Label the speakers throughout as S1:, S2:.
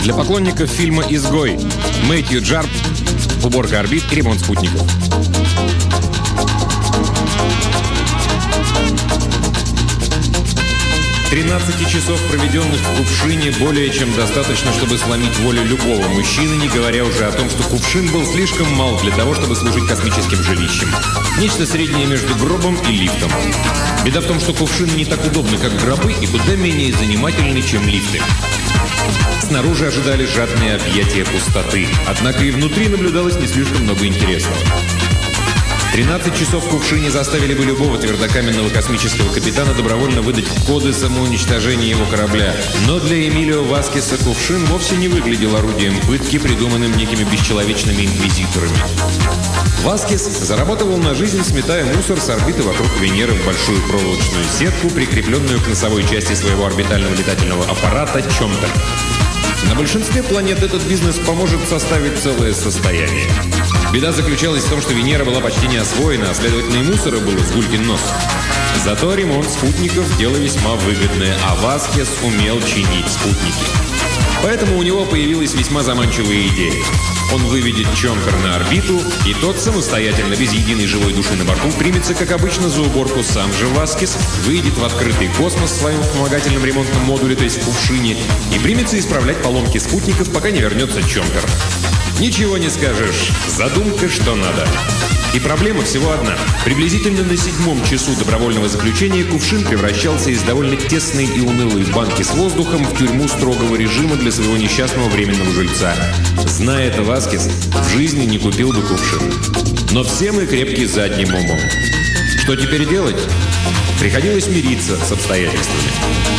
S1: Для поклонников фильма «Изгой» Мэтью Джарп, уборка орбит и ремонт спутников. «13 часов, проведенных в кувшине, более чем достаточно, чтобы сломить волю любого мужчины, не говоря уже о том, что кувшин был слишком мал для того, чтобы служить космическим жилищем. Нечто среднее между гробом и лифтом. Беда в том, что кувшины не так удобны, как гробы, и куда менее занимательны, чем лифты. Снаружи ожидали жадные объятия пустоты, однако и внутри наблюдалось не слишком много интересного. 13 часов в кувшине заставили бы любого твердокаменного космического капитана добровольно выдать коды самоуничтожения его корабля. Но для Эмилио Васкеса кувшин вовсе не выглядел орудием пытки, придуманным некими бесчеловечными инквизиторами. Васкес заработал на жизнь, сметая мусор с орбиты вокруг Венеры в большую проволочную сетку, прикрепленную к носовой части своего орбитального летательного аппарата «Чомтер». На большинстве планет этот бизнес поможет составить целое состояние. Беда заключалась в том, что Венера была почти не освоена, а следовательно и мусора было с гулькин нос. Зато ремонт спутников – дело весьма выгодное, а Васкес умел чинить спутники. Поэтому у него появилась весьма заманчивая идея. Он выведет Чомпер на орбиту, и тот самостоятельно, без единой живой души на борту, примется, как обычно, за уборку. Сам же Васкес выйдет в открытый космос в своем вспомогательном ремонтном модуле, то есть в кувшине, и примется исправлять поломки спутников, пока не вернется Чомпер. Ничего не скажешь. Задумка что надо. И проблема всего одна. Приблизительно на 7-м часу добровольного заключения кувшин превращался из довольно тесной и унылой банки с воздухом в тюрьму строгого режима для своего несчастного временного жильца. Зная это, Васкес в жизни не купил бы кувшин. Но все мы крепки задним умом. Что теперь делать? Приходилось мириться с обстоятельствами.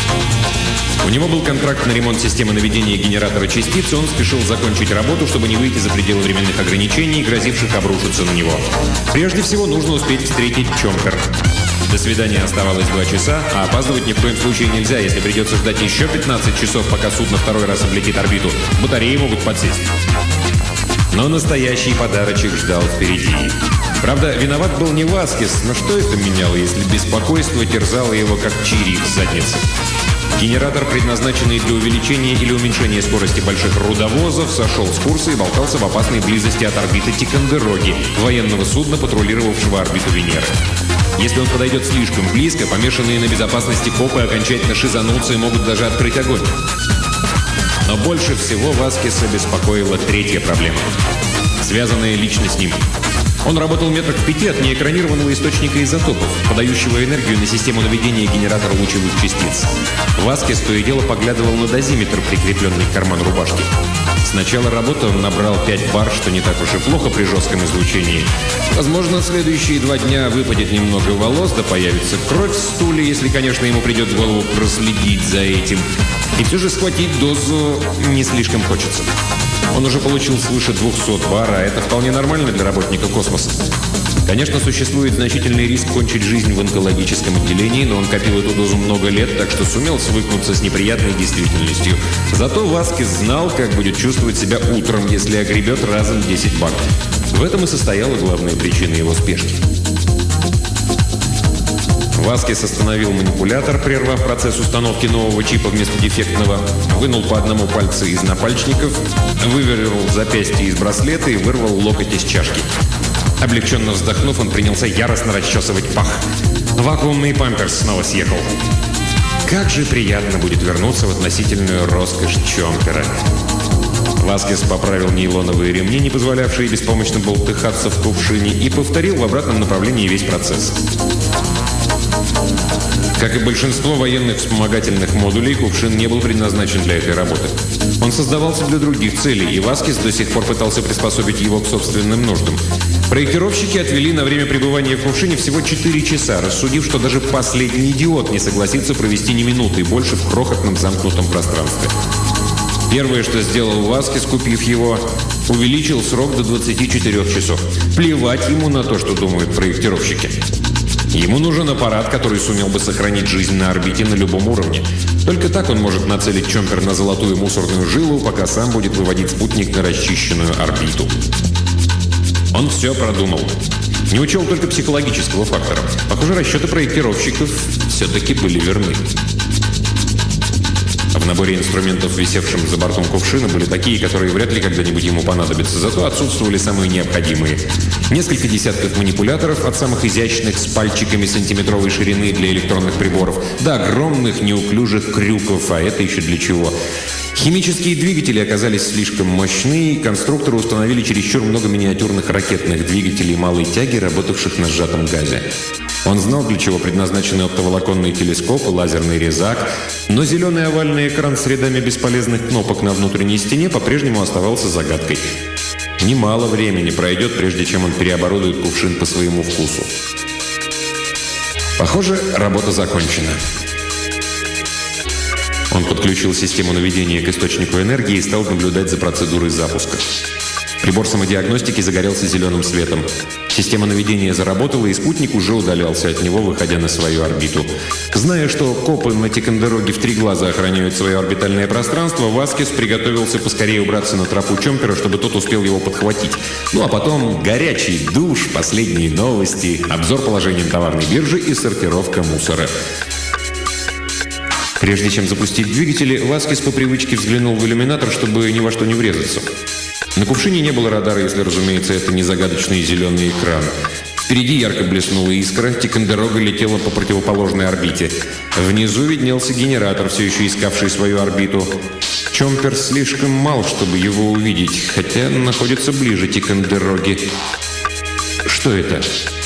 S1: У него был контракт на ремонт системы наведения генератора частиц, и он спешил закончить работу, чтобы не выйти за пределы временных ограничений, грозивших обрушиться на него. Прежде всего, нужно успеть встретить Чомпер. До свидания оставалось 2 часа, а опаздывать ни в коем случае нельзя. Если придется ждать еще 15 часов, пока судно второй раз облетит орбиту, батареи могут подсесть. Но настоящий подарочек ждал впереди. Правда, виноват был не Васкес, но что это меняло, если беспокойство терзало его, как чири в заднице? Генератор, предназначенный для увеличения или уменьшения скорости больших рудовозов, сошел с курса и болтался в опасной близости от орбиты Тикандероги, военного судна, патрулировавшего орбиту Венеры. Если он подойдет слишком близко, помешанные на безопасности копы окончательно шизанутся и могут даже открыть огонь. Но больше всего Васкеса беспокоила третья проблема, связанная лично с ним. Он работал метрах в 5 от неэкранированного источника изотопов, подающего энергию на систему наведения генератора лучевых частиц. Васкес то и дело поглядывал на дозиметр, прикрепленный к карману рубашки. С начала работы он набрал 5 бар, что не так уж и плохо при жестком излучении. Возможно, в следующие 2 дня выпадет немного волос, да появится кровь в стуле, если, конечно, ему придет в голову проследить за этим. И все же схватить дозу не слишком хочется. Он уже получил свыше 200 бар, а это вполне нормально для работника космоса. Конечно, существует значительный риск кончить жизнь в онкологическом отделении, но он копил эту дозу много лет, так что сумел свыкнуться с неприятной действительностью. Зато Васкес знал, как будет чувствовать себя утром, если огребет разом 10 бар. В этом и состояла главная причина его спешки. Васкес остановил манипулятор, прервав процесс установки нового чипа вместо дефектного, вынул по одному пальцу из напальчников, вывернул запястье из браслета и вырвал локоть из чашки. Облегченно вздохнув, он принялся яростно расчесывать пах. Вакуумный памперс снова съехал. Как же приятно будет вернуться в относительную роскошь Чомпера. Васкес поправил нейлоновые ремни, не позволявшие беспомощно болтыхаться в кувшине, и повторил в обратном направлении весь процесс. Как и большинство военных вспомогательных модулей, кувшин не был предназначен для этой работы. Он создавался для других целей, и Васкес до сих пор пытался приспособить его к собственным нуждам. Проектировщики отвели на время пребывания в кувшине всего 4 часа, рассудив, что даже последний идиот не согласится провести ни минуты больше в крохотном замкнутом пространстве. Первое, что сделал Васкес, купив его, увеличил срок до 24 часов. Плевать ему на то, что думают проектировщики. Ему нужен аппарат, который сумел бы сохранить жизнь на орбите на любом уровне. Только так он может нацелить Чомпер на золотую мусорную жилу, пока сам будет выводить спутник на расчищенную орбиту. Он все продумал. Не учел только психологического фактора. Похоже, расчеты проектировщиков все-таки были верны. В наборе инструментов, висевшем за бортом кувшина, были такие, которые вряд ли когда-нибудь ему понадобятся, зато отсутствовали самые необходимые. Несколько десятков манипуляторов, от самых изящных с пальчиками сантиметровой ширины для электронных приборов, до огромных неуклюжих крюков, а это еще для чего? Химические двигатели оказались слишком мощны, и конструкторы установили чересчур много миниатюрных ракетных двигателей малой тяги, работавших на сжатом газе. Он знал, для чего предназначены оптоволоконный телескоп и лазерный резак, но зеленый овальный экран с рядами бесполезных кнопок на внутренней стене по-прежнему оставался загадкой. Немало времени пройдет, прежде чем он переоборудует кувшин по своему вкусу. Похоже, работа закончена. Он подключил систему наведения к источнику энергии и стал наблюдать за процедурой запуска. Прибор самодиагностики загорелся зеленым светом. Система наведения заработала, и спутник уже удалялся от него, выходя на свою орбиту. Зная, что копы на Тикондероге в 3 глаза охраняют свое орбитальное пространство, Васкес приготовился поскорее убраться на тропу Чомпера, чтобы тот успел его подхватить. Ну а потом горячий душ, последние новости, обзор положения на товарной бирже и сортировка мусора. Прежде чем запустить двигатели, Васкес по привычке взглянул в иллюминатор, чтобы ни во что не врезаться. На кувшине не было радара, если, разумеется, это не загадочный зеленый экран. Впереди ярко блеснула искра, Тикондерога летела по противоположной орбите. Внизу виднелся генератор, все еще искавший свою орбиту. Чомпер слишком мал, чтобы его увидеть, хотя находится ближе Тикондероги. Что это?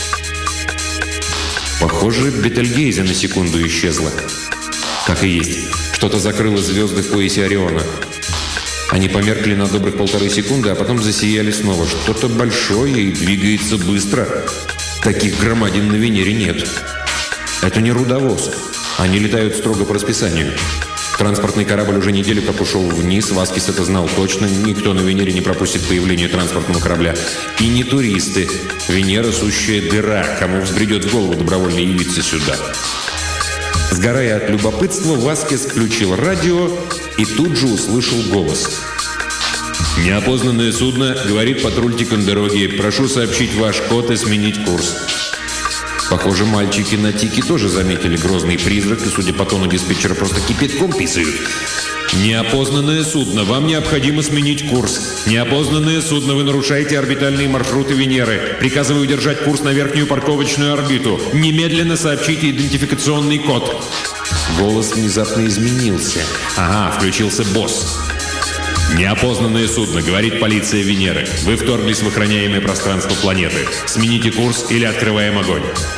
S1: Похоже, Бетельгейзе на секунду исчезла. Так и есть. Что-то закрыло звезды в поясе Ориона. Они померкли на добрых 1,5 секунды, а потом засияли снова. Что-то большое и двигается быстро. Таких громадин на Венере нет. Это не рудовоз. Они летают строго по расписанию. Транспортный корабль уже неделю как ушел вниз. Васкес это знал точно. Никто на Венере не пропустит появление транспортного корабля. И не туристы. Венера – сущая дыра. Кому взбредет в голову добровольно явиться сюда? Сгорая от любопытства, Васкес включил радио и тут же услышал голос. «Неопознанное судно, — говорит патруль Тикондероги, — прошу сообщить ваш код и сменить курс». Похоже, мальчики на Тике тоже заметили грозный призрак, и, судя по тону диспетчера, просто кипятком писают. «Неопознанное судно, вам необходимо сменить курс. Неопознанное судно, вы нарушаете орбитальные маршруты Венеры. Приказываю держать курс на верхнюю парковочную орбиту. Немедленно сообщите идентификационный код». Голос внезапно изменился. Ага, включился босс. «Неопознанное судно, — говорит полиция Венеры. Вы вторглись в охраняемое пространство планеты. Смените курс или открываем огонь».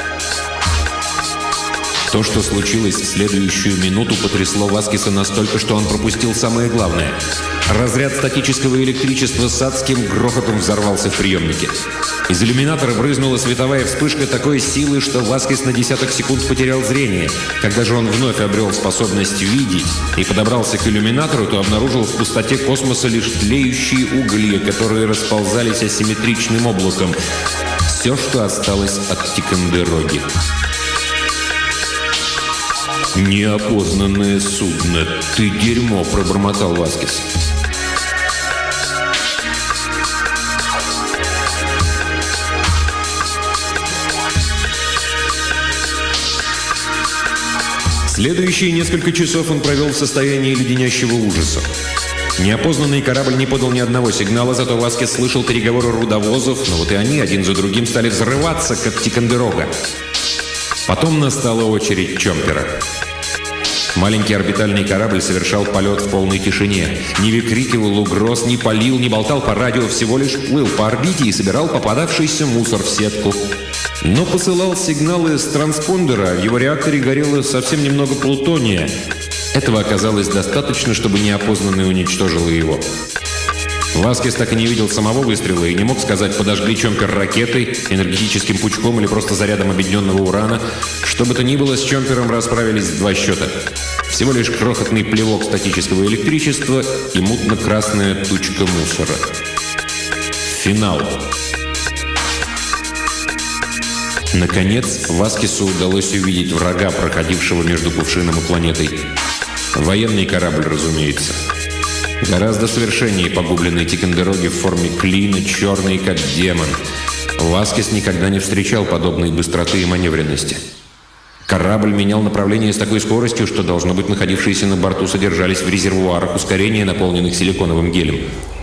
S1: То, что случилось в следующую минуту, потрясло Васкеса настолько, что он пропустил самое главное. Разряд статического электричества с адским грохотом взорвался в приемнике. Из иллюминатора брызнула световая вспышка такой силы, что Васкес на десяток секунд потерял зрение. Когда же он вновь обрел способность видеть и подобрался к иллюминатору, то обнаружил в пустоте космоса лишь тлеющие угли, которые расползались асимметричным облаком. Все, что осталось от Тикондероги. «Неопознанное судно! Ты дерьмо!» – пробормотал Васкес. Следующие несколько часов он провел в состоянии леденящего ужаса. Неопознанный корабль не подал ни одного сигнала, зато Васкес слышал переговоры рудовозов, но вот и они один за другим стали взрываться, как Тикондерога. Потом настала очередь Чомпера. Маленький орбитальный корабль совершал полет в полной тишине. Не выкрикивал угроз, не палил, не болтал по радио, всего лишь плыл по орбите и собирал попадавшийся мусор в сетку. Но посылал сигналы с транспондера, в его реакторе горело совсем немного плутония. Этого оказалось достаточно, чтобы неопознанный уничтожил его. Васкес так и не видел самого выстрела и не мог сказать, подожгли Чомпер ракетой, энергетическим пучком или просто зарядом объединенного урана. Что бы то ни было, с Чомпером расправились в 2 счета. Всего лишь крохотный плевок статического электричества и мутно-красная тучка мусора. Финал. Наконец, Васкесу удалось увидеть врага, проходившего между кувшином и планетой. Военный корабль, разумеется. Гораздо совершеннее погубленные Тикондероги в форме клина, черный, как демон. Васкес никогда не встречал подобной быстроты и маневренности. Корабль менял направление с такой скоростью, что, должно быть, находившиеся на борту содержались в резервуарах ускорения, наполненных силиконовым гелем.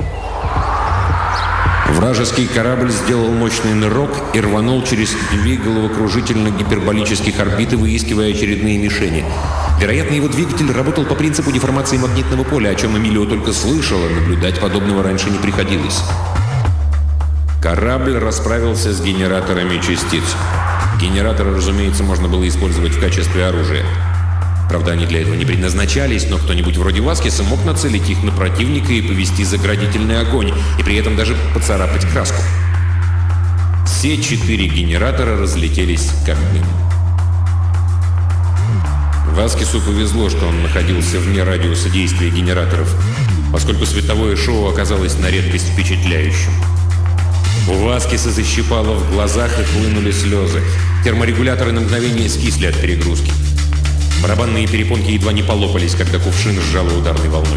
S1: Вражеский корабль сделал мощный нырок и рванул через две головокружительно-гиперболических орбиты, выискивая очередные мишени. Вероятно, его двигатель работал по принципу деформации магнитного поля, о чем Эмилио только слышал, а наблюдать подобного раньше не приходилось. Корабль расправился с генераторами частиц. Генераторы, разумеется, можно было использовать в качестве оружия. Правда, они для этого не предназначались, но кто-нибудь вроде Васкеса мог нацелить их на противника и повести заградительный огонь, и при этом даже поцарапать краску. Все 4 генератора разлетелись как дым. Васкесу повезло, что он находился вне радиуса действия генераторов, поскольку световое шоу оказалось на редкость впечатляющим. У Васкеса защипало в глазах и хлынули слезы. Терморегуляторы на мгновение скисли от перегрузки. Барабанные перепонки едва не полопались, когда кувшин сжало ударной волной.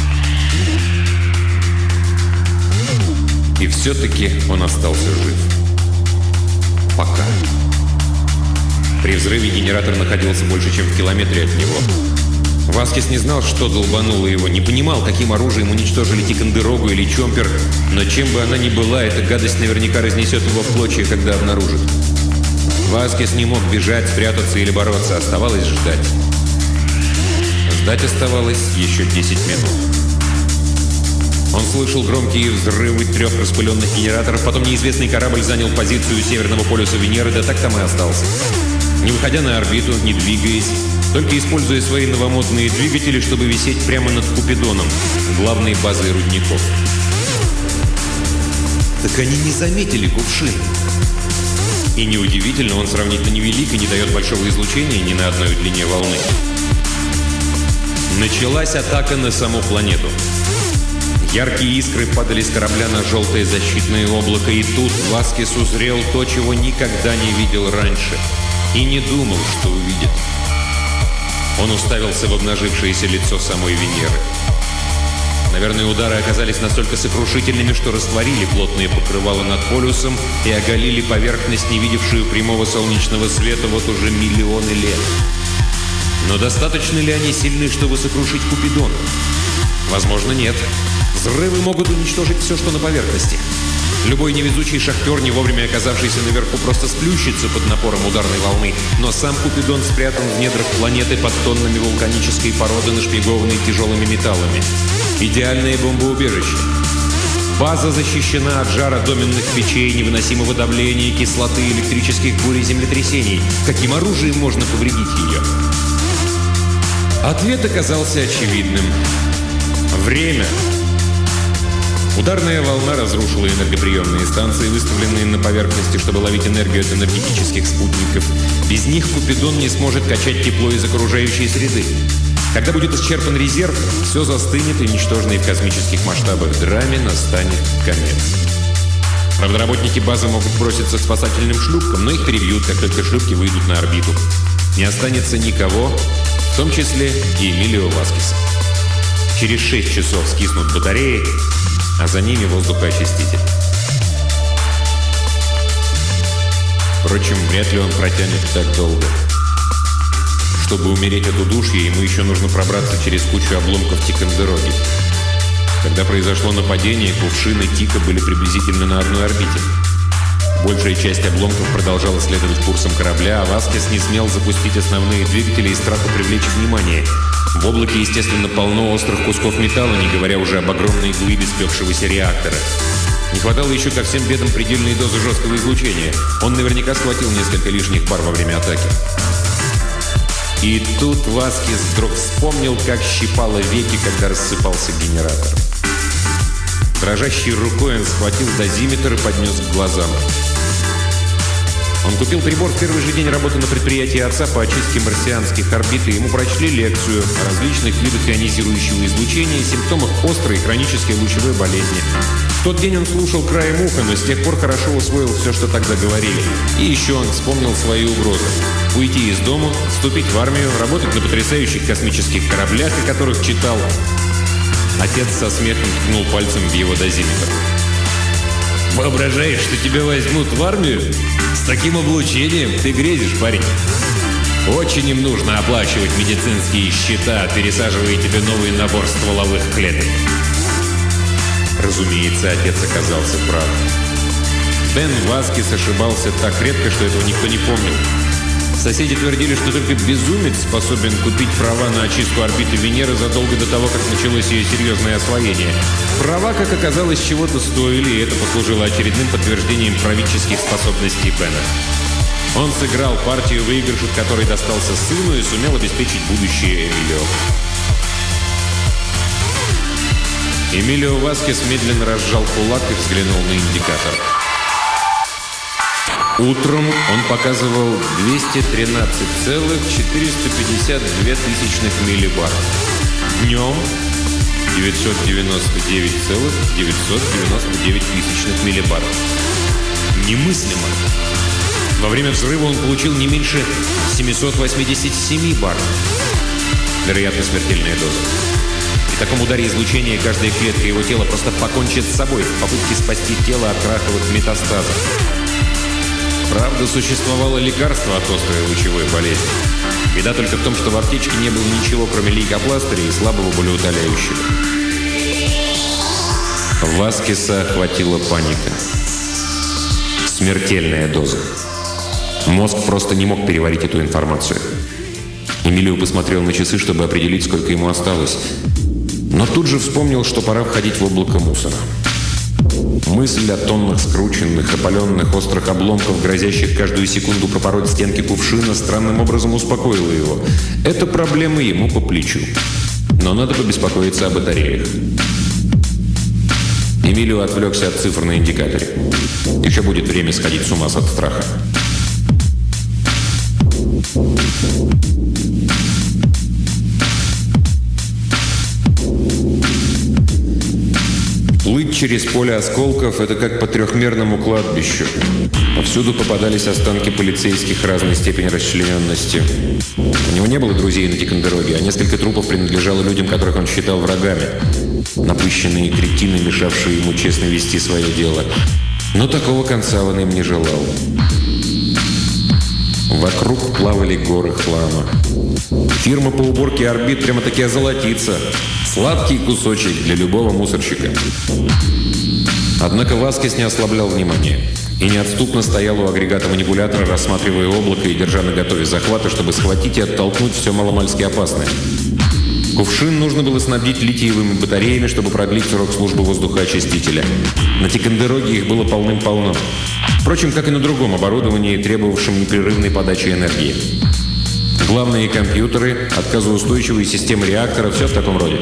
S1: И все-таки он остался жив. Пока. При взрыве генератор находился больше, чем в километре от него. Васкес не знал, что долбануло его, не понимал, каким оружием уничтожили Тикондерогу или Чомпер, но чем бы она ни была, эта гадость наверняка разнесет его в клочья, когда обнаружит. Васкес не мог бежать, спрятаться или бороться, оставалось ждать. Ждать оставалось еще 10 минут. Он слышал громкие взрывы 3 распыленных генераторов, потом неизвестный корабль занял позицию северного полюса Венеры, да так там и остался. Не выходя на орбиту, не двигаясь, только используя свои новомодные двигатели, чтобы висеть прямо над Купидоном, главной базой рудников. Так они не заметили кувшин. И неудивительно, он сравнительно невелик и не дает большого излучения ни на одной длине волны. Началась атака на саму планету. Яркие искры падали с корабля на желтое защитное облако, и тут Васкес узрел то, чего никогда не видел раньше, и не думал, что увидит. Он уставился в обнажившееся лицо самой Венеры. Наверное, удары оказались настолько сокрушительными, что растворили плотные покрывала над полюсом и оголили поверхность, не видевшую прямого солнечного света вот уже миллионы лет. Но достаточно ли они сильны, чтобы сокрушить Купидон? Возможно, нет. Взрывы могут уничтожить все, что на поверхности. Любой невезучий шахтер, не вовремя оказавшийся наверху, просто сплющится под напором ударной волны. Но сам Купидон спрятан в недрах планеты под тоннами вулканической породы, нашпигованной тяжелыми металлами. Идеальное бомбоубежище. База защищена от жара доменных печей, невыносимого давления, кислоты, электрических бурь и землетрясений. Каким оружием можно повредить ее? Ответ оказался очевидным. Время. Ударная волна разрушила энергоприемные станции, выставленные на поверхности, чтобы ловить энергию от энергетических спутников. Без них Купидон не сможет качать тепло из окружающей среды. Когда будет исчерпан резерв, все застынет, и ничтожной в космических масштабах драме настанет конец. Правда, работники базы могут броситься к спасательным шлюпкам, но их перебьют, как только шлюпки выйдут на орбиту. Не останется никого, в том числе и Эмилио Васкеса. Через 6 часов скиснут батареи, а за ними воздухоочиститель. Впрочем, вряд ли он протянет так долго. Чтобы умереть от удушья, ему еще нужно пробраться через кучу обломков Тикондероги. Когда произошло нападение, кувшины Тика были приблизительно на одной орбите. Большая часть обломков продолжала следовать курсом корабля, а Васкес не смел запустить основные двигатели из страха привлечь внимание. В облаке, естественно, полно острых кусков металла, не говоря уже об огромной глыбе спекшегося реактора. Не хватало еще ко всем бедам предельной дозы жесткого излучения. Он наверняка схватил несколько лишних пар во время атаки. И тут Васкес вдруг вспомнил, как щипало веки, когда рассыпался генератор. Дрожащей рукой он схватил дозиметр и поднес к глазам. Он купил прибор в первый же день работы на предприятии отца по очистке марсианских орбит, и ему прочли лекцию о различных видах ионизирующего излучения и симптомах острой хронической лучевой болезни. В тот день он слушал краем уха, но с тех пор хорошо усвоил все, что тогда говорили. И еще он вспомнил свои угрозы. Уйти из дома, вступить в армию, работать на потрясающих космических кораблях, о которых читал. Отец со смехом ткнул пальцем в его дозиметр. «Воображаешь, что тебя возьмут в армию? С таким облучением ты грезишь, парень!» Очень им нужно оплачивать медицинские счета, пересаживая тебе новый набор стволовых клеток. Разумеется, отец оказался прав. Бен Васкес ошибался так редко, что этого никто не помнил. Соседи твердили, что только безумец способен купить права на очистку орбиты Венеры задолго до того, как началось ее серьезное освоение. Права, как оказалось, чего-то стоили, и это послужило очередным подтверждением правительских способностей Бена. Он сыграл партию, выигрыш от которой достался сыну, и сумел обеспечить будущее Эмилио. Эмилио Васкес медленно разжал кулак и взглянул на индикатор. Утром он показывал 213,452 миллибар. Днем 999,999 миллибар. Немыслимо. Во время взрыва он получил не меньше 787 бар. Вероятно, смертельная доза. При таком ударе излучения каждая клетка его тела просто покончит с собой в попытке спасти тело от раковых метастазов. Правда, существовало лекарство от острой лучевой болезни. Беда только в том, что в аптечке не было ничего, кроме лейкопластыря и слабого болеутоляющего. Васкеса охватила паника. Смертельная доза. Мозг просто не мог переварить эту информацию. Эмилио посмотрел на часы, чтобы определить, сколько ему осталось. Но тут же вспомнил, что пора входить в облако мусора. Мысль о тоннах скрученных, опаленных острых обломков, грозящих каждую секунду пропороть стенки кувшина, странным образом успокоила его. Эта проблема ему по плечу. Но надо побеспокоиться о батареях. Эмилио отвлекся от цифр на индикаторе. Еще будет время сходить с ума от страха. Плыть через поле осколков – это как по трехмерному кладбищу. Повсюду попадались останки полицейских разной степени расчлененности. У него не было друзей на Тикондероге, а несколько трупов принадлежало людям, которых он считал врагами. Напыщенные кретины, мешавшие ему честно вести свое дело. Но такого конца он им не желал. Вокруг плавали горы хлама. Фирма по уборке орбит прямо-таки озолотится. Сладкий кусочек для любого мусорщика. Однако Васкес не ослаблял внимания и неотступно стоял у агрегата манипулятора, рассматривая облако и держа наготове захваты, чтобы схватить и оттолкнуть все маломальски опасное. Кувшин нужно было снабдить литиевыми батареями, чтобы продлить срок службы воздухоочистителя. На Тикондероге их было полным-полно. Впрочем, как и на другом оборудовании, требовавшем непрерывной подачи энергии. Главные компьютеры, отказоустойчивые системы реактора – все в таком роде.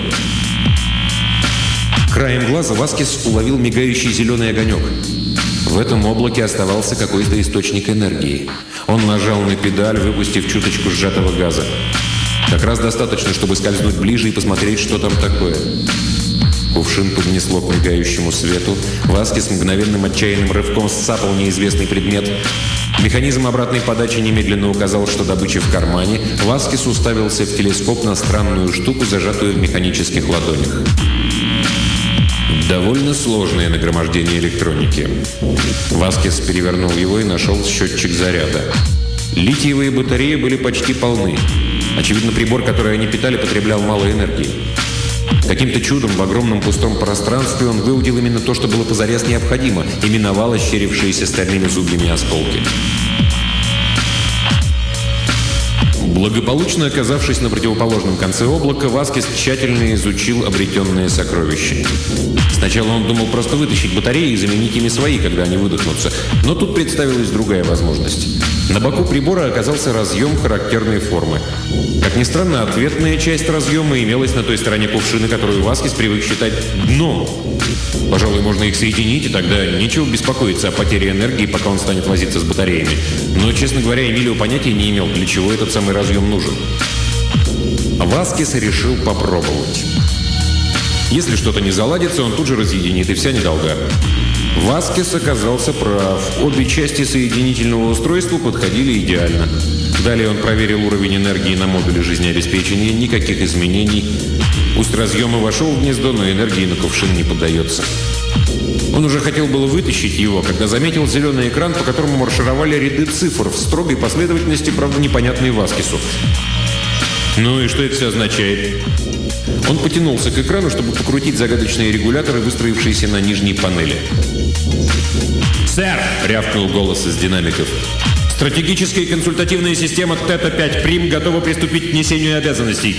S1: Краем глаза Васкес уловил мигающий зеленый огонек. В этом облаке оставался какой-то источник энергии. Он нажал на педаль, выпустив чуточку сжатого газа. Как раз достаточно, чтобы скользнуть ближе и посмотреть, что там такое. Кувшин поднесло к мигающему свету. Васкес мгновенным отчаянным рывком сцапал неизвестный предмет. Механизм обратной подачи немедленно указал, что добыча в кармане. Васкес уставился в телескоп на странную штуку, зажатую в механических ладонях. Довольно сложное нагромождение электроники. Васкес перевернул его и нашел счетчик заряда. Литиевые батареи были почти полны. Очевидно, прибор, который они питали, потреблял мало энергии. Каким-то чудом в огромном пустом пространстве он выудил именно то, что было позарез необходимо, и миновал ощерившиеся стальными зубьями осколки. Благополучно оказавшись на противоположном конце облака, Васкес тщательно изучил обретенные сокровища. Сначала он думал просто вытащить батареи и заменить ими свои, когда они выдохнутся. Но тут представилась другая возможность. На боку прибора оказался разъем характерной формы. Как ни странно, ответная часть разъема имелась на той стороне кувшина, которую Васкес привык считать дном. Пожалуй, можно их соединить, и тогда нечего беспокоиться о потере энергии, пока он станет возиться с батареями. Но, честно говоря, Эмилио понятия не имел, для чего этот самый разъем нужен. Васкес решил попробовать. Если что-то не заладится, он тут же разъединит, и вся недолга. Васкес оказался прав. Обе части соединительного устройства подходили идеально. Далее он проверил уровень энергии на модуле жизнеобеспечения. Никаких изменений. Усть разъема вошел в гнездо, но энергии на кувшин не поддается. Он уже хотел было вытащить его, когда заметил зеленый экран, по которому маршировали ряды цифр в строгой последовательности, правда, непонятной Васкису. Ну и что это все означает? Он потянулся к экрану, чтобы покрутить загадочные регуляторы, выстроившиеся на нижней панели. «Сэр!» — рявкнул голос из динамиков. «Стратегическая и консультативная система Тета-5 Прим готова приступить к несению обязанностей».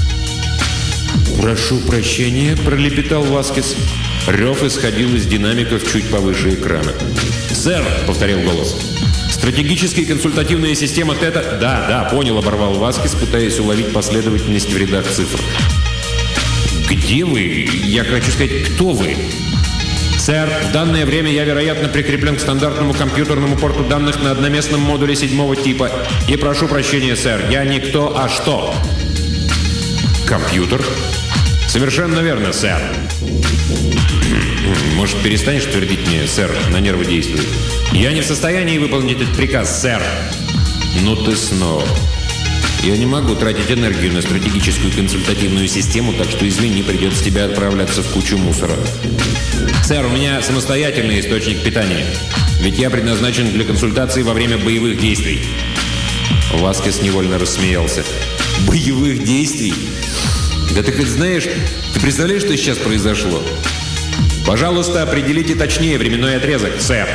S1: «Прошу прощения», — пролепетал Васкис. Рев исходил из динамиков чуть повыше экрана. «Сэр!» — повторил голос. «Стратегическая и консультативная система Тета...» «Да, понял», — оборвал Васкис, пытаясь уловить последовательность в рядах цифр. «Где вы? Я хочу сказать, кто вы?» «Сэр, в данное время я, вероятно, прикреплен к стандартному компьютерному порту данных на одноместном модуле 7-го типа. И прошу прощения, сэр, я не кто, а что». «Компьютер?» «Совершенно верно, сэр». «Может, перестанешь твердить мне, сэр, на нервы действует?» «Я не в состоянии выполнить этот приказ, сэр». «Ну ты снова». «Я не могу тратить энергию на стратегическую консультативную систему, так что, извини, придется тебе отправляться в кучу мусора». «Сэр, у меня самостоятельный источник питания. Ведь я предназначен для консультации во время боевых действий». Васкис невольно рассмеялся. «Боевых действий? Да ты хоть знаешь, ты представляешь, что сейчас произошло?» «Пожалуйста, определите точнее временной отрезок, сэр».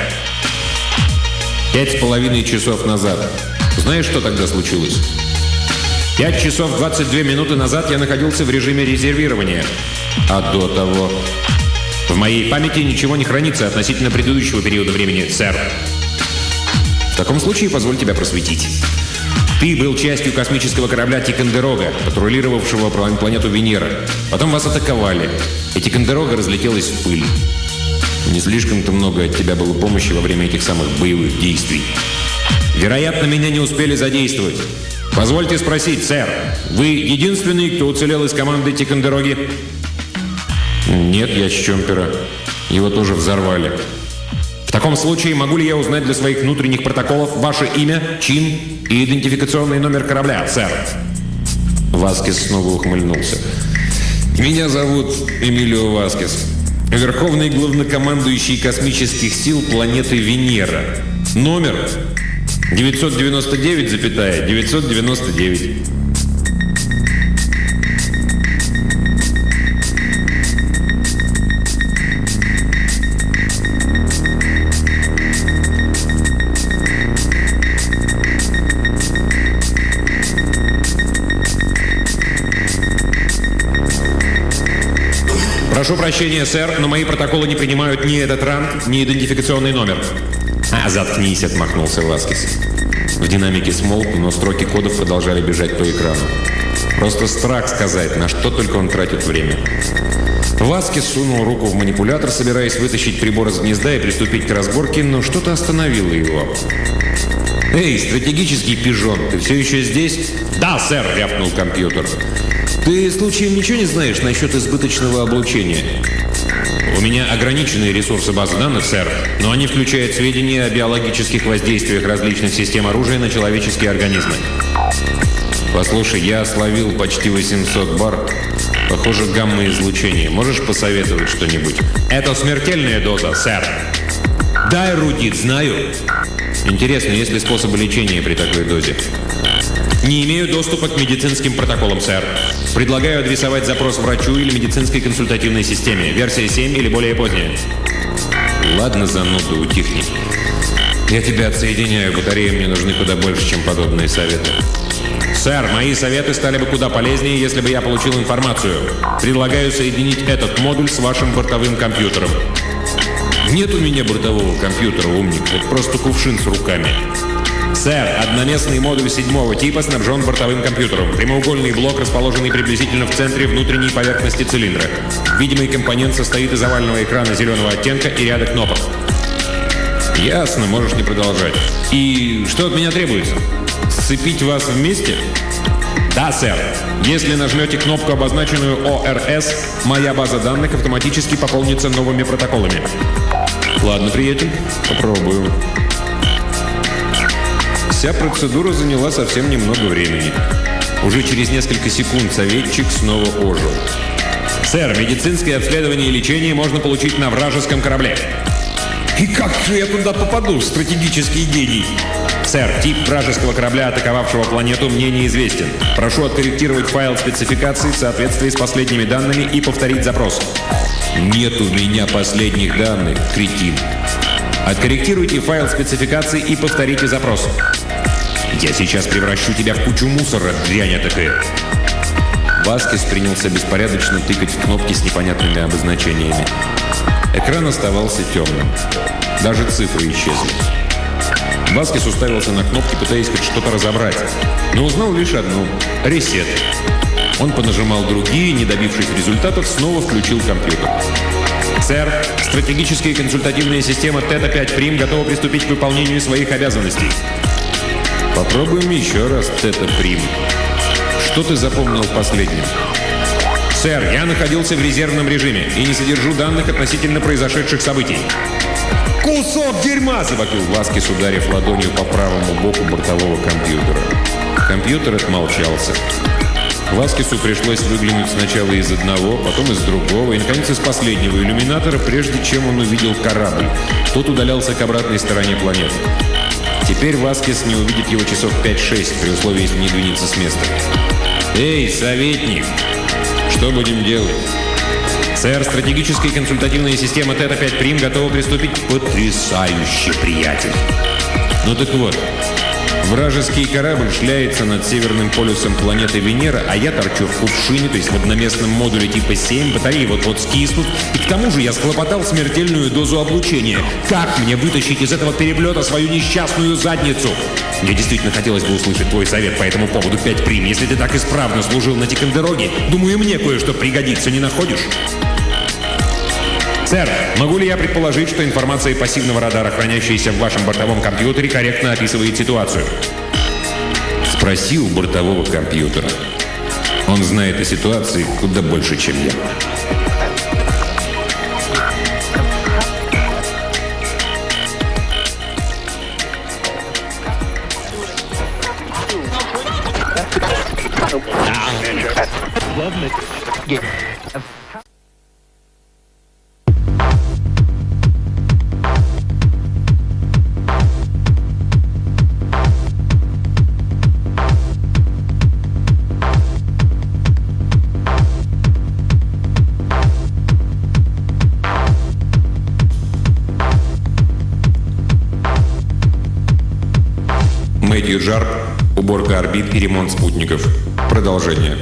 S1: 5,5 часов назад. Знаешь, что тогда случилось? 5 часов 22 минуты назад я находился в режиме резервирования. А до того... В моей памяти ничего не хранится относительно предыдущего периода времени, сэр. В таком случае позволь тебя просветить. Ты был частью космического корабля Тикандерога, патрулировавшего планету Венера. Потом вас атаковали, и Тикандерога разлетелась в пыль. Не слишком-то много от тебя было помощи во время этих самых боевых действий. Вероятно, меня не успели задействовать. Позвольте спросить, сэр, вы единственный, кто уцелел из команды Тикандероги? Нет, я с Чомпера. Его тоже взорвали. В таком случае могу ли я узнать для своих внутренних протоколов ваше имя, чин и идентификационный номер корабля, сэр? Васкис снова ухмыльнулся. Меня зовут Эмилио Васкис. Верховный главнокомандующий космических сил планеты Венера. Номер 999,999. Прошу прощения, сэр, но мои протоколы не принимают ни этот ранг, ни идентификационный номер. Заткнись, отмахнулся Васкис. В динамике смолк, но строки кодов продолжали бежать по экрану. Просто страх сказать, на что только он тратит время. Васкис сунул руку в манипулятор, собираясь вытащить прибор из гнезда и приступить к разборке, но что-то остановило его. «Эй, стратегический пижон, ты все еще здесь?» «Да, сэр», — рявкнул компьютер. «Ты, случаем, ничего не знаешь насчет избыточного облучения?» «У меня ограниченные ресурсы базы данных, сэр, но они включают сведения о биологических воздействиях различных систем оружия на человеческие организмы». «Послушай, я словил почти 800 бар. Похоже, гамма-излучение. Можешь посоветовать что-нибудь?» «Это смертельная доза, сэр». «Да, эрудит, знаю». «Интересно, есть ли способы лечения при такой дозе?» «Не имею доступа к медицинским протоколам, сэр. Предлагаю адресовать запрос врачу или медицинской консультативной системе. Версия 7 или более поздняя». «Ладно, зануда, утихни. Я тебя отсоединяю. Батареи мне нужны куда больше, чем подобные советы». «Сэр, мои советы стали бы куда полезнее, если бы я получил информацию. Предлагаю соединить этот модуль с вашим бортовым компьютером». «Нет у меня бортового компьютера, умник. Это просто кувшин с руками». «Сэр, одноместный модуль 7-го типа снабжен бортовым компьютером. Прямоугольный блок, расположенный приблизительно в центре внутренней поверхности цилиндра. Видимый компонент состоит из овального экрана зеленого оттенка и ряда кнопок». «Ясно, можешь не продолжать. И что от меня требуется? Сцепить вас вместе?» «Да, сэр. Если нажмете кнопку, обозначенную ОРС, моя база данных автоматически пополнится новыми протоколами». «Ладно, приятель, попробую». Вся процедура заняла совсем немного времени. Уже через несколько секунд советчик снова ожил. Сэр, медицинское обследование и лечение можно получить на вражеском корабле. И как же я туда попаду, стратегический гений? Сэр, тип вражеского корабля, атаковавшего планету, мне неизвестен. Прошу откорректировать файл спецификаций в соответствии с последними данными и повторить запрос. Нет у меня последних данных, кретин. Откорректируйте файл спецификаций и повторите запрос. Я сейчас превращу тебя в кучу мусора, дрянь такая. Васкес принялся беспорядочно тыкать в кнопки с непонятными обозначениями. Экран оставался темным. Даже цифры исчезли. Васкес уставился на кнопки, пытаясь хоть что-то разобрать, но узнал лишь одну – «Ресет». Он понажимал другие, не добившись результатов, снова включил компьютер. «Сэр, стратегическая консультативная система Тета-5 готова приступить к выполнению своих обязанностей». «Попробуем еще раз, Тета-Прим. Что ты запомнил последним?» «Сэр, я находился в резервном режиме и не содержу данных относительно произошедших событий». «Кусок дерьма!» – завопил Васкес, ударив ладонью по правому боку бортового компьютера. Компьютер отмолчался. Васкесу пришлось выглянуть сначала из одного, потом из другого и, наконец, из последнего иллюминатора, прежде чем он увидел корабль. Тот удалялся к обратной стороне планеты. Теперь Васкес не увидит его часов 5-6, при условии, если не двинется с места. «Эй, советник! Что будем делать?» «Сэр, стратегическая консультативная система Тета-5 готова приступить». «Потрясающе, приятель!» «Ну так вот, вражеский корабль шляется над северным полюсом планеты Венера, а я торчу в кувшине, то есть в одноместном модуле типа 7, батареи вот-вот скиснут, и к тому же я схлопотал смертельную дозу облучения. Как мне вытащить из этого переплета свою несчастную задницу?» «Мне действительно хотелось бы услышать твой совет по этому поводу, 5 Прим. Если ты так исправно служил на Тикондероге, думаю, мне кое-что пригодится, не находишь?» «Сэр, могу ли я предположить, что информация пассивного радара, хранящаяся в вашем бортовом компьютере, корректно описывает ситуацию?» Спроси у бортового компьютера. Он знает о ситуации куда больше, чем я. Мэтью Джарп, уборка орбит и ремонт спутников. Продолжение.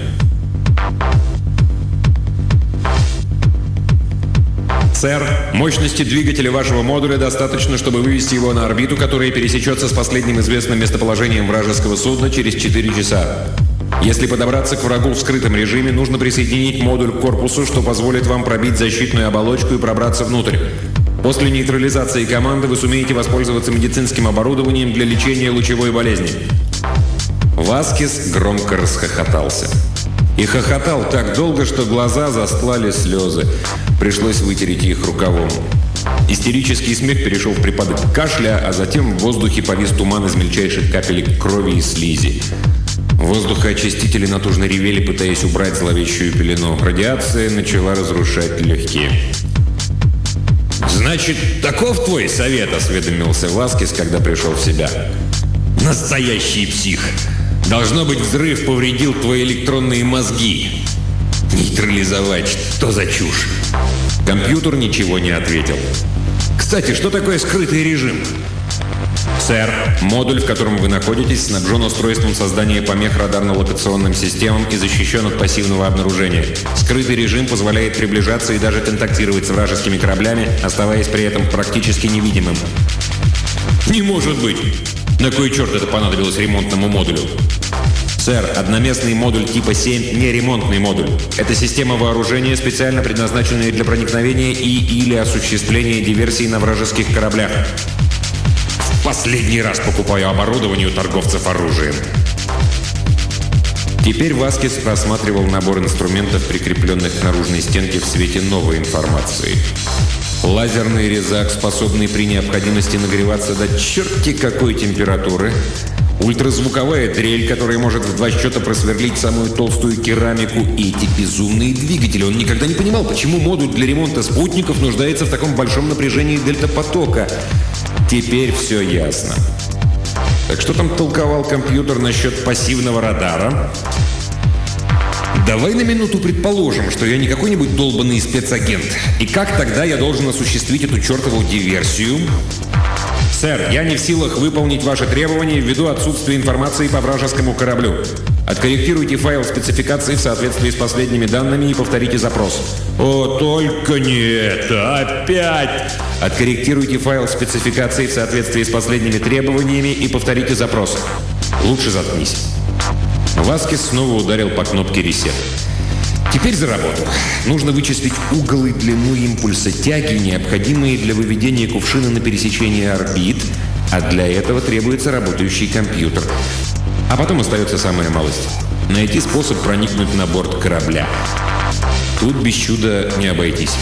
S1: Сэр, мощности двигателя вашего модуля достаточно, чтобы вывести его на орбиту, которая пересечется с последним известным местоположением вражеского судна через 4 часа. Если подобраться к врагу в скрытом режиме, нужно присоединить модуль к корпусу, что позволит вам пробить защитную оболочку и пробраться внутрь. После нейтрализации команды вы сумеете воспользоваться медицинским оборудованием для лечения лучевой болезни. Васкес громко расхохотался. И хохотал так долго, что глаза застлали слезы. Пришлось вытереть их рукавом. Истерический смех перешел в припадок кашля, а затем в воздухе повис туман из мельчайших капелек крови и слизи. Воздухоочистители натужно ревели, пытаясь убрать зловещую пелену. Радиация начала разрушать легкие. «Значит, таков твой совет?» – осведомился Васкес, когда пришел в себя. «Настоящий псих! Должно быть, взрыв повредил твои электронные мозги. Нейтрализовать, что за чушь?» Компьютер ничего не ответил. «Кстати, что такое скрытый режим?» «Сэр, модуль, в котором вы находитесь, снабжен устройством создания помех радарно-локационным системам и защищен от пассивного обнаружения. Скрытый режим позволяет приближаться и даже контактировать с вражескими кораблями, оставаясь при этом практически невидимым». «Не может быть! На кой черт это понадобилось ремонтному модулю?» «Сэр, одноместный модуль типа 7 не ремонтный модуль. Это система вооружения, специально предназначенная для проникновения или осуществления диверсий на вражеских кораблях. Последний раз покупаю оборудование у торговцев оружием». Теперь Васкес рассматривал набор инструментов, прикрепленных к наружной стенке в свете новой информации. Лазерный резак, способный при необходимости нагреваться до черти какой температуры, Ультразвуковая дрель, которая может в 2 счета просверлить самую толстую керамику, и эти безумные двигатели. Он никогда не понимал, почему модуль для ремонта спутников нуждается в таком большом напряжении дельта-потока. Теперь все ясно. Так что там толковал компьютер насчет пассивного радара? Давай на минуту предположим, что я не какой-нибудь долбанный спецагент. И как тогда я должен осуществить эту чертову диверсию? «Сэр, я не в силах выполнить ваши требования ввиду отсутствия информации по вражескому кораблю. Откорректируйте файл спецификации в соответствии с последними данными и повторите запрос». «О, только не это! Опять!» «Откорректируйте файл спецификации в соответствии с последними требованиями и повторите запрос». «Лучше заткнись». Васкес снова ударил по кнопке «Ресет». Теперь за работу. Нужно вычислить угол и длину импульса тяги, необходимые для выведения кувшина на пересечение орбит, а для этого требуется работающий компьютер. А потом остается самая малость – найти способ проникнуть на борт корабля. Тут без чуда не обойтись.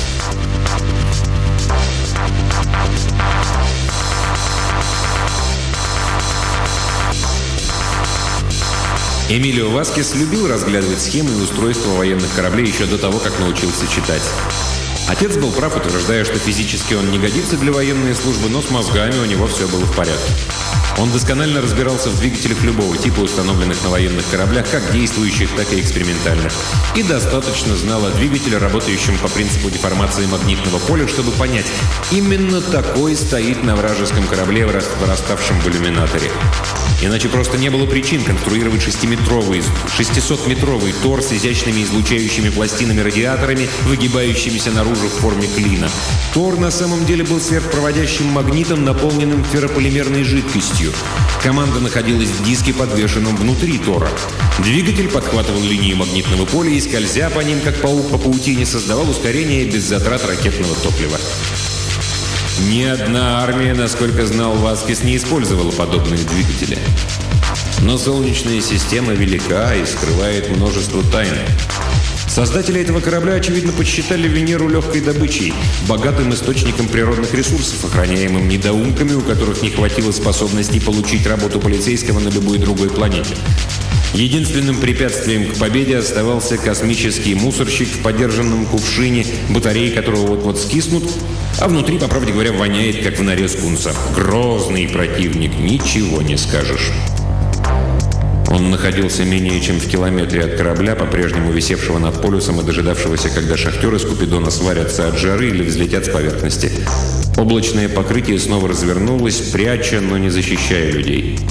S1: Эмилио Васкес любил разглядывать схемы и устройства военных кораблей еще до того, как научился читать. Отец был прав, утверждая, что физически он не годится для военной службы, но с мозгами у него все было в порядке. Он досконально разбирался в двигателях любого типа, установленных на военных кораблях, как действующих, так и экспериментальных. И достаточно знал о двигателе, работающем по принципу деформации магнитного поля, чтобы понять, именно такой стоит на вражеском корабле в выраставшем в иллюминаторе. Иначе просто не было причин конструировать 600-метровый тор с изящными излучающими пластинами-радиаторами, выгибающимися наружу в форме клина. Тор на самом деле был сверхпроводящим магнитом, наполненным феррополимерной жидкостью. Команда находилась в диске, подвешенном внутри тора. Двигатель подхватывал линии магнитного поля и, скользя по ним, как паук по паутине, создавал ускорение без затрат ракетного топлива. Ни одна армия, насколько знал Васкес, не использовала подобные двигатели. Но Солнечная система велика и скрывает множество тайн. Создатели этого корабля, очевидно, посчитали Венеру легкой добычей, богатым источником природных ресурсов, охраняемым недоумками, у которых не хватило способностей получить работу полицейского на любой другой планете. Единственным препятствием к победе оставался космический мусорщик в подержанном кувшине, батареи которого вот-вот скиснут, а внутри, по правде говоря, воняет, как в норе скунса. Грозный противник, ничего не скажешь. Он находился менее чем в километре от корабля, по-прежнему висевшего над полюсом и дожидавшегося, когда шахтеры с Купидона сварятся от жары или взлетят с поверхности. Облачное покрытие снова развернулось, пряча, но не защищая людей.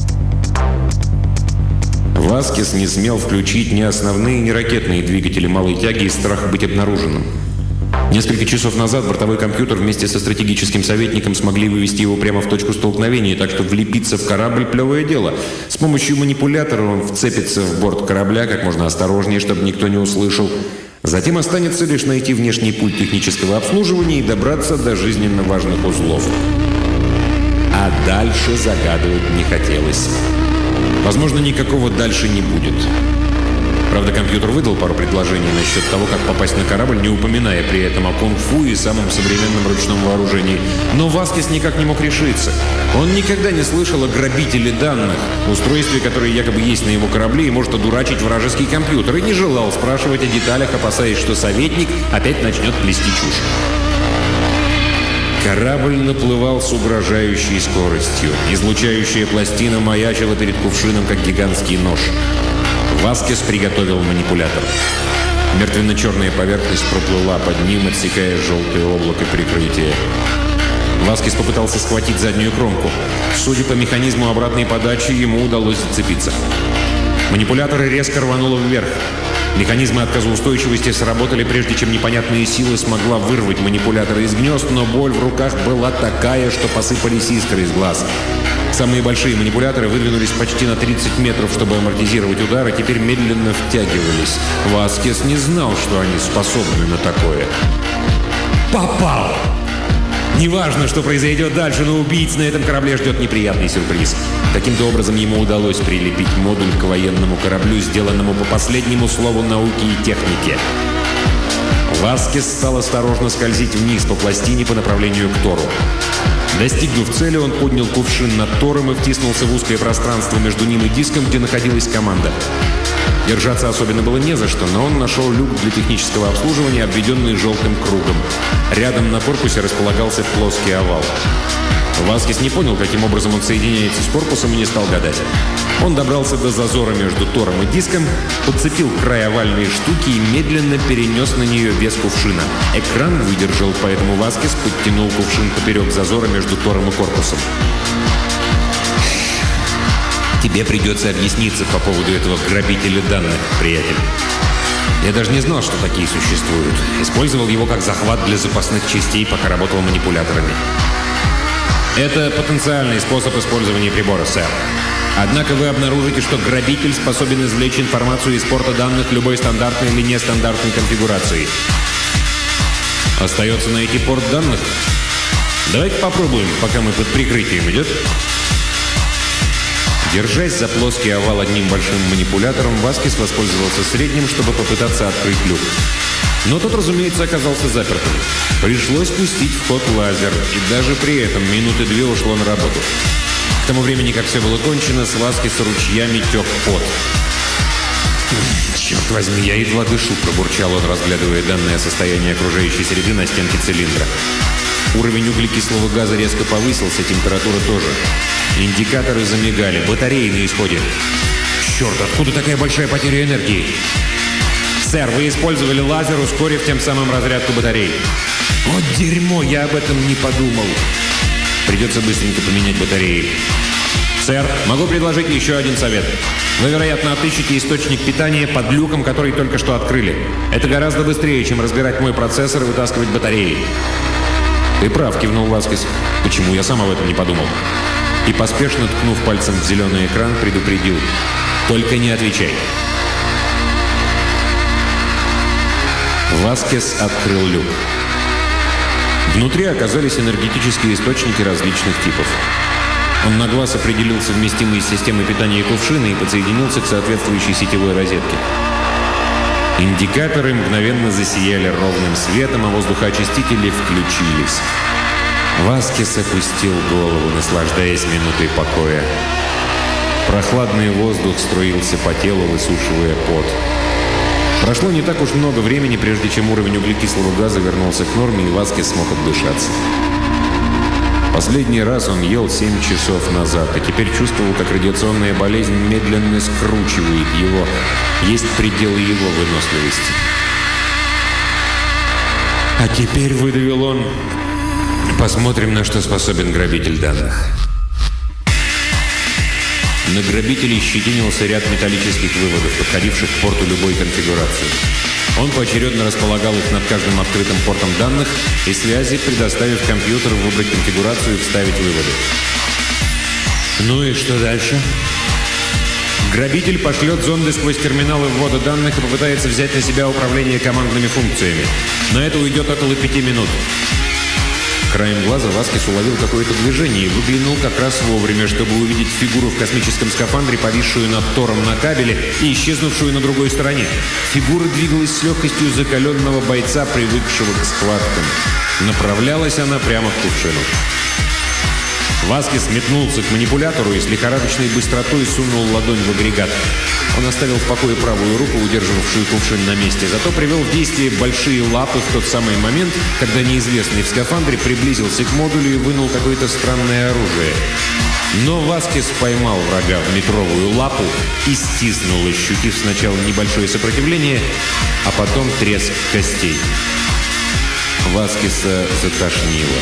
S1: Васкес не смел включить ни основные, ни ракетные двигатели малой тяги из страха быть обнаруженным. Несколько часов назад бортовой компьютер вместе со стратегическим советником смогли вывести его прямо в точку столкновения, так что влепиться в корабль – плевое дело. С помощью манипулятора он вцепится в борт корабля как можно осторожнее, чтобы никто не услышал. Затем останется лишь найти внешний пульт технического обслуживания и добраться до жизненно важных узлов. А дальше загадывать не хотелось. Возможно, никакого дальше не будет. Правда, компьютер выдал пару предложений насчет того, как попасть на корабль, не упоминая при этом о кунг-фу и самом современном ручном вооружении. Но Васкес никак не мог решиться. Он никогда не слышал о грабителе данных, устройстве, которое якобы есть на его корабле и может одурачить вражеский компьютер, и не желал спрашивать о деталях, опасаясь, что советник опять начнет плести чушь. Корабль наплывал с угрожающей скоростью. Излучающая пластина маячила перед кувшином, как гигантский нож. Васкес приготовил манипулятор. Мертвенно-черная поверхность проплыла под ним, отсекая желтое облако прикрытия. Васкес попытался схватить заднюю кромку. Судя по механизму обратной подачи, ему удалось зацепиться. Манипулятор резко рвануло вверх. Механизмы отказоустойчивости сработали, прежде чем непонятная сила смогла вырвать манипулятор из гнезд, но боль в руках была такая, что посыпались искры из глаз. Самые большие манипуляторы выдвинулись почти на 30 метров, чтобы амортизировать удар, и теперь медленно втягивались. Васкес не знал, что они способны на такое. Попал! Неважно, что произойдет дальше, но убийц на этом корабле ждет неприятный сюрприз. Таким-то образом ему удалось прилепить модуль к военному кораблю, сделанному по последнему слову науки и техники. Васкес стал осторожно скользить вниз по пластине по направлению к Тору. Достигнув цели, он поднял кувшин над тором и втиснулся в узкое пространство между ним и диском, где находилась команда. Держаться особенно было не за что, но он нашел люк для технического обслуживания, обведенный желтым кругом. Рядом на корпусе располагался плоский овал. Васкес не понял, каким образом он соединяется с корпусом, и не стал гадать. Он добрался до зазора между тором и диском, подцепил край овальной штуки и медленно перенес на нее вес кувшина. Экран выдержал, поэтому Васкес подтянул кувшин поперек зазора между тором и корпусом. «Тебе придется объясниться по поводу этого грабителя данных, приятель. Я даже не знал, что такие существуют. Использовал его как захват для запасных частей, пока работал манипуляторами. Это потенциальный способ использования прибора, сэр. Однако вы обнаружите, что грабитель способен извлечь информацию из порта данных любой стандартной или нестандартной конфигурации. Остается найти порт данных? Давайте попробуем, пока мы под прикрытием. Идет?» Держась за плоский овал одним большим манипулятором, Васкес воспользовался средним, чтобы попытаться открыть люк. Но тот, разумеется, оказался запертым. Пришлось пустить в ход лазер, и даже при этом минуты 2 ушло на работу. К тому времени, как все было кончено, с Васкеса ручьями тек пот. «Черт возьми, я едва дышу», — пробурчал он, разглядывая данное состояние окружающей среды на стенке цилиндра. Уровень углекислого газа резко повысился, температура тоже. Индикаторы замигали, батареи на исходе. «Черт, откуда такая большая потеря энергии?» «Сэр, вы использовали лазер, ускорив тем самым разрядку батарей». «Вот дерьмо, я об этом не подумал». «Придется быстренько поменять батареи». «Сэр, могу предложить еще один совет. Вы, вероятно, отыщете источник питания под люком, который только что открыли. Это гораздо быстрее, чем разбирать мой процессор и вытаскивать батареи». «Ты прав», — кивнул Васкес. «Почему я сам об этом не подумал?» И, поспешно ткнув пальцем в зеленый экран, предупредил: «Только не отвечай». Васкес открыл люк. Внутри оказались энергетические источники различных типов. Он на глаз определил совместимые с системой питания кувшины и подсоединился к соответствующей сетевой розетке. Индикаторы мгновенно засияли ровным светом, а воздухоочистители включились. Васкес опустил голову, наслаждаясь минутой покоя. Прохладный воздух струился по телу, высушивая пот. Прошло не так уж много времени, прежде чем уровень углекислого газа вернулся к норме, и Васкес смог отдышаться. Последний раз он ел 7 часов назад, и теперь чувствовал, как радиационная болезнь медленно скручивает его. Есть пределы его выносливости. «А теперь», — выдавил он, — «посмотрим, на что способен грабитель данных». На грабителе щетинился ряд металлических выводов, подходивших к порту любой конфигурации. Он поочередно располагал их над каждым открытым портом данных и связи, предоставив компьютеру выбрать конфигурацию и вставить выводы. Ну и что дальше? Грабитель пошлет зонды сквозь терминалы ввода данных и попытается взять на себя управление командными функциями. На это уйдет около 5 минут. Краем глаза Васкес уловил какое-то движение и выглянул как раз вовремя, чтобы увидеть фигуру в космическом скафандре, повисшую над тором на кабеле и исчезнувшую на другой стороне. Фигура двигалась с легкостью закаленного бойца, привыкшего к схваткам. Направлялась она прямо к кувшину. Васкес метнулся к манипулятору и с лихорадочной быстротой сунул ладонь в агрегат. Он оставил в покое правую руку, удерживавшую кувшин на месте, зато привел в действие большие лапы в тот самый момент, когда неизвестный в скафандре приблизился к модулю и вынул какое-то странное оружие. Но Васкес поймал врага в метровую лапу и стиснул, ощутив сначала небольшое сопротивление, а потом треск костей. Васкеса затошнило.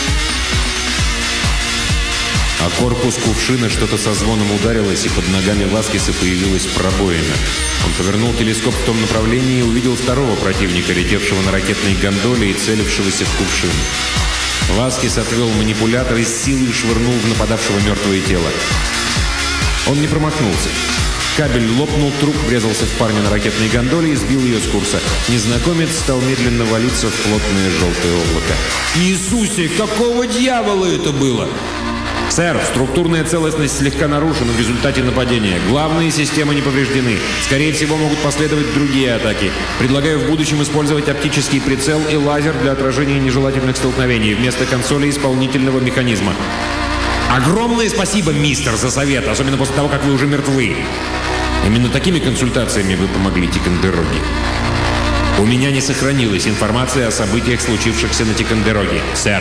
S1: А корпус кувшина что-то со звоном ударилось, и под ногами Васкеса появилась пробоина. Он повернул телескоп в том направлении и увидел второго противника, летевшего на ракетной гондоле и целившегося в кувшин. Васкес отвел манипулятор и с силой швырнул в нападавшего мертвое тело. Он не промахнулся. Кабель лопнул, труп врезался в парня на ракетной гондоле и сбил ее с курса. Незнакомец стал медленно валиться в плотное желтое облако. «Иисусе, какого дьявола это было?» «Сэр, структурная целостность слегка нарушена в результате нападения. Главные системы не повреждены. Скорее всего, могут последовать другие атаки. Предлагаю в будущем использовать оптический прицел и лазер для отражения нежелательных столкновений вместо консоли исполнительного механизма». «Огромное спасибо, мистер, за совет, особенно после того, как вы уже мертвы. Именно такими консультациями вы помогли Тикандероге. У меня не сохранилась информация о событиях, случившихся на Тикандероге, сэр.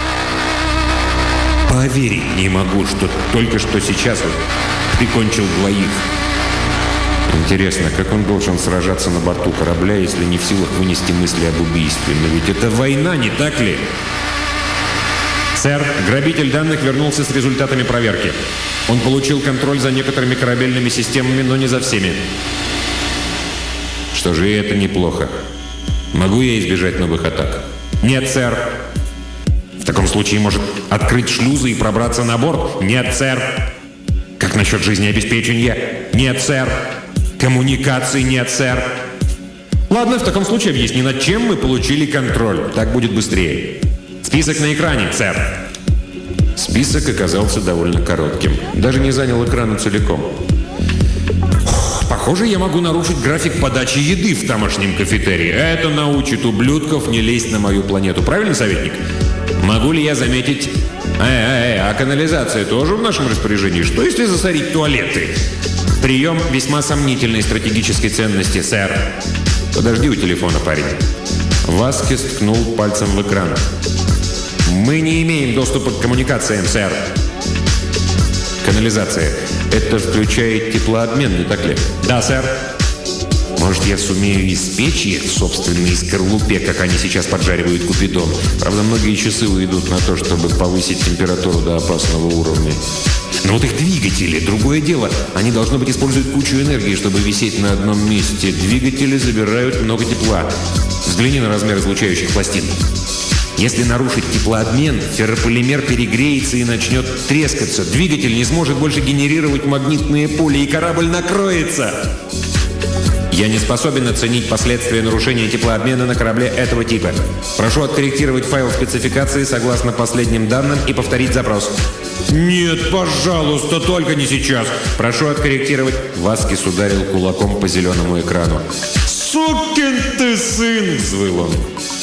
S1: Поверить не могу, что только что сейчас он прикончил двоих. Интересно, как он должен сражаться на борту корабля, если не в силах вынести мысли об убийстве? Но ведь это война, не так ли? Сэр, грабитель данных вернулся с результатами проверки. Он получил контроль за некоторыми корабельными системами, но не за всеми. Что же, и это неплохо. Могу я избежать новых атак? Нет, сэр. В таком случае может открыть шлюзы и пробраться на борт? Нет, сэр. Как насчет жизнеобеспечения? Нет, сэр. Коммуникаций? Нет, сэр. Ладно, в таком случае объясни, над чем мы получили контроль. Так будет быстрее. Список на экране, сэр. Список оказался довольно коротким. Даже не занял экрана целиком. Похоже, я могу нарушить график подачи еды в тамошнем кафетерии. Это научит ублюдков не лезть на мою планету. Правильно, советник? Могу ли я заметить... А канализация тоже в нашем распоряжении? Что, если засорить туалеты? Прием весьма сомнительной стратегической ценности, сэр. Подожди у телефона, парень. Васкес ткнул пальцем в экран. Мы не имеем доступа к коммуникациям, сэр. Канализация. Это включает теплообмен, не так ли? Да, сэр. Может, я сумею испечь их в собственной скорлупе, как они сейчас поджаривают Купидон. Правда, многие часы уйдут на то, чтобы повысить температуру до опасного уровня. Но вот их двигатели, другое дело. Они, должно быть, используют кучу энергии, чтобы висеть на одном месте. Двигатели забирают много тепла. Взгляни на размер излучающих пластин. Если нарушить теплообмен, феррополимер перегреется и начнет трескаться. Двигатель не сможет больше генерировать магнитное поле, и корабль накроется. Я не способен оценить последствия нарушения теплообмена на корабле этого типа. Прошу откорректировать файл спецификации согласно последним данным и повторить запрос. Нет, пожалуйста, только не сейчас. Прошу откорректировать. Васкес ударил кулаком по зеленому экрану. «Сукин ты сын!» – взвыл он.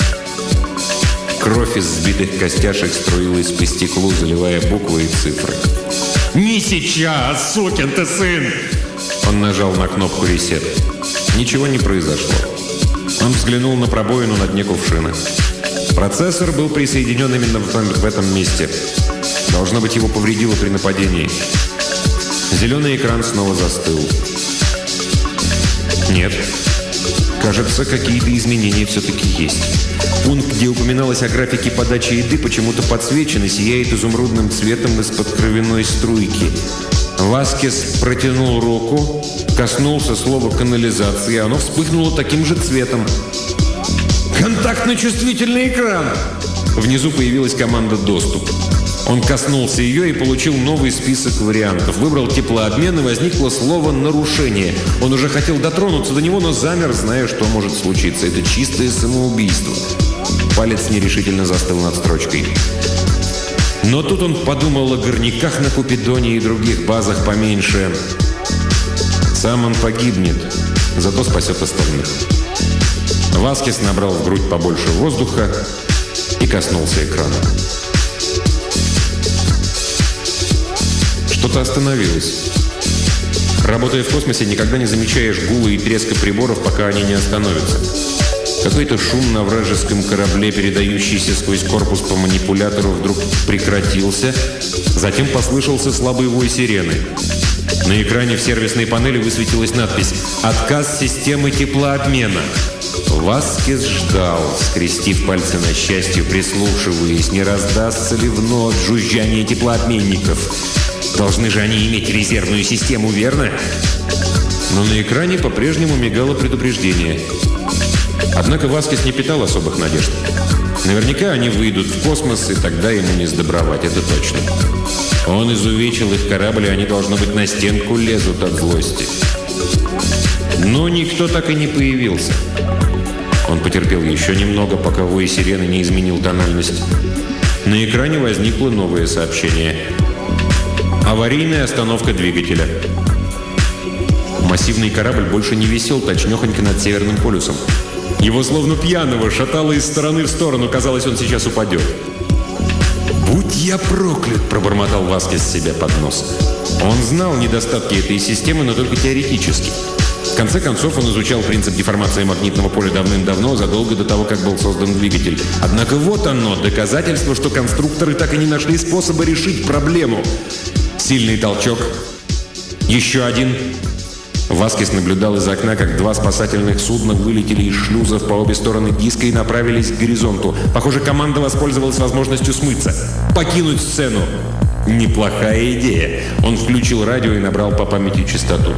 S1: Кровь из сбитых костяшек струилась по стеклу, заливая буквы и цифры. «Не сейчас, сукин ты сын!» Он нажал на кнопку «Ресет». Ничего не произошло. Он взглянул на пробоину на дне кувшина. Процессор был присоединен именно в этом месте. Должно быть, его повредило при нападении. Зеленый экран снова застыл. Нет. Кажется, какие-то изменения все-таки есть. Пункт, где упоминалось о графике подачи еды, почему-то подсвечен и сияет изумрудным цветом из-под кровяной струйки. Васкес протянул руку, коснулся слова «канализация», и оно вспыхнуло таким же цветом. «Контактно-чувствительный экран!» Внизу появилась команда «Доступ». Он коснулся ее и получил новый список вариантов. Выбрал теплообмен, и возникло слово «нарушение». Он уже хотел дотронуться до него, но замер, зная, что может случиться. Это чистое самоубийство. Палец нерешительно застыл над строчкой. Но тут он подумал о горняках на Купидоне и других базах поменьше. Сам он погибнет, зато спасет остальных. Васкес набрал в грудь побольше воздуха и коснулся экрана. Что-то остановилось. Работая в космосе, никогда не замечаешь гула и треска приборов, пока они не остановятся. Какой-то шум на вражеском корабле, передающийся сквозь корпус по манипулятору, вдруг прекратился. Затем послышался слабый вой сирены. На экране в сервисной панели высветилась надпись «Отказ системы теплообмена». Васкес ждал, скрестив пальцы на счастье, прислушиваясь, не раздастся ли вновь жужжание теплообменников. Должны же они иметь резервную систему, верно? Но на экране по-прежнему мигало предупреждение. Однако Васкес не питал особых надежд. Наверняка они выйдут в космос, и тогда ему не сдобровать, это точно. Он изувечил их корабль, и они, должно быть, на стенку лезут от злости. Но никто так и не появился. Он потерпел еще немного, пока вой сирены не изменил тональность. На экране возникло новое сообщение. Аварийная остановка двигателя. Массивный корабль больше не висел точнёхонько над Северным полюсом. Его словно пьяного шатало из стороны в сторону. Казалось, он сейчас упадет. «Будь я проклят!» – пробормотал Васкес себе под нос. Он знал недостатки этой системы, но только теоретически. В конце концов, он изучал принцип деформации магнитного поля давным-давно, задолго до того, как был создан двигатель. Однако вот оно, доказательство, что конструкторы так и не нашли способа решить проблему. Сильный толчок. Еще один. Васкес наблюдал из окна, как два спасательных судна вылетели из шлюзов по обе стороны диска и направились к горизонту. Похоже, команда воспользовалась возможностью смыться. Покинуть сцену. Неплохая идея. Он включил радио и набрал по памяти частоту.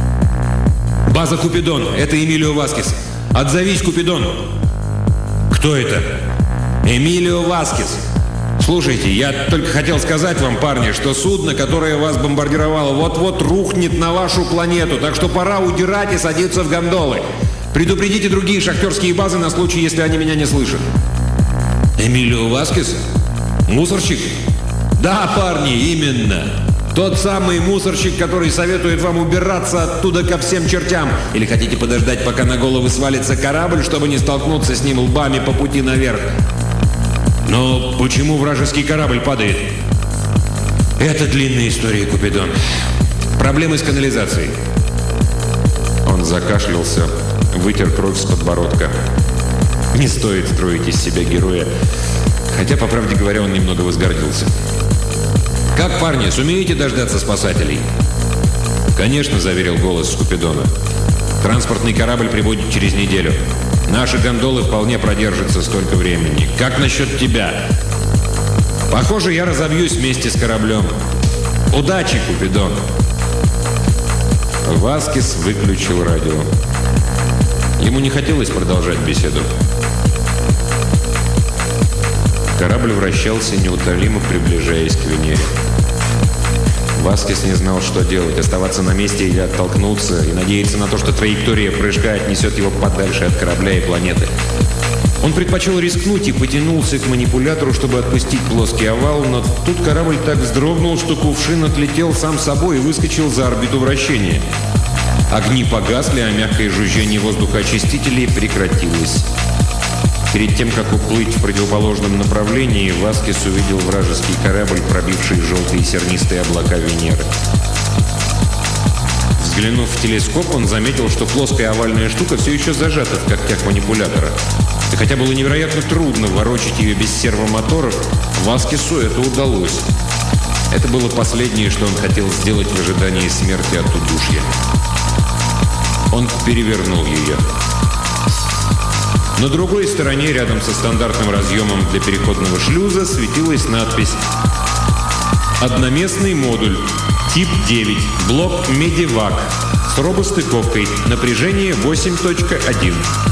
S1: «База Купидон, это Эмилио Васкес. Отзовись, Купидон!» «Кто это?» «Эмилио Васкес. Слушайте, я только хотел сказать вам, парни, что судно, которое вас бомбардировало, вот-вот рухнет на вашу планету, так что пора удирать и садиться в гондолы. Предупредите другие шахтерские базы на случай, если они меня не слышат». «Эмилио Васкес? Мусорщик?» «Да, парни, именно. Тот самый мусорщик, который советует вам убираться оттуда ко всем чертям. Или хотите подождать, пока на головы свалится корабль, чтобы не столкнуться с ним лбами по пути наверх?» «Но почему вражеский корабль падает?» «Это длинная история, Купидон. Проблемы с канализацией». Он закашлялся, вытер кровь с подбородка. Не стоит строить из себя героя. Хотя, по правде говоря, он немного возгордился. «Как, парни, сумеете дождаться спасателей?» «Конечно», — заверил голос Купидона. «Транспортный корабль прибудет через неделю. Наши гондолы вполне продержатся столько времени. Как насчет тебя?» «Похоже, я разобьюсь вместе с кораблем. Удачи, Купидон!» Васкес выключил радио. Ему не хотелось продолжать беседу. Корабль вращался, неутолимо приближаясь к Венере. Васкес не знал, что делать: оставаться на месте или оттолкнуться и надеяться на то, что траектория прыжка отнесет его подальше от корабля и планеты. Он предпочел рискнуть и потянулся к манипулятору, чтобы отпустить плоский овал, но тут корабль так вздрогнул, что кувшин отлетел сам собой и выскочил за орбиту вращения. Огни погасли, а мягкое жужжание воздухоочистителей прекратилось. Перед тем, как уплыть в противоположном направлении, Васкес увидел вражеский корабль, пробивший желтые сернистые облака Венеры. Взглянув в телескоп, он заметил, что плоская овальная штука все еще зажата в когтях манипулятора. И хотя было невероятно трудно ворочать ее без сервомоторов, Васкесу это удалось. Это было последнее, что он хотел сделать в ожидании смерти от удушья. Он перевернул ее. На другой стороне, рядом со стандартным разъемом для переходного шлюза, светилась надпись «Одноместный модуль. Тип 9. Блок Медивак. С робостыковкой. Напряжение 8.1».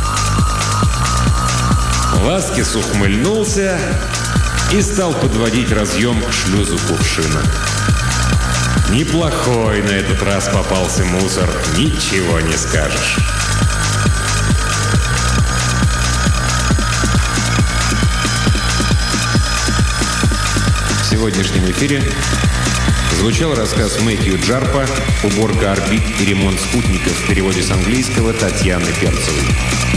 S1: Васкес ухмыльнулся и стал подводить разъем к шлюзу кувшина. Неплохой на этот раз попался мусор, ничего не скажешь. В сегодняшнем эфире звучал рассказ Мэтью Джарпа «Уборка орбит и ремонт спутников» в переводе с английского Татьяны Перцевой.